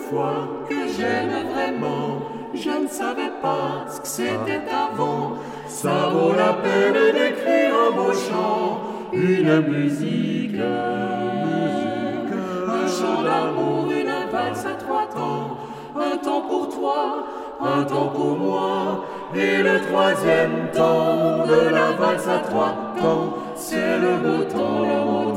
fois que j'aime vraiment. Je ne savais pas ce que c'était avant. Ça vaut la peine d'écrire un beau chant, une musique, un chant d'amour, une valse à trois temps. Un temps pour toi, un temps pour moi, et le troisième temps de la valse à trois temps, c'est le beau temps, le beau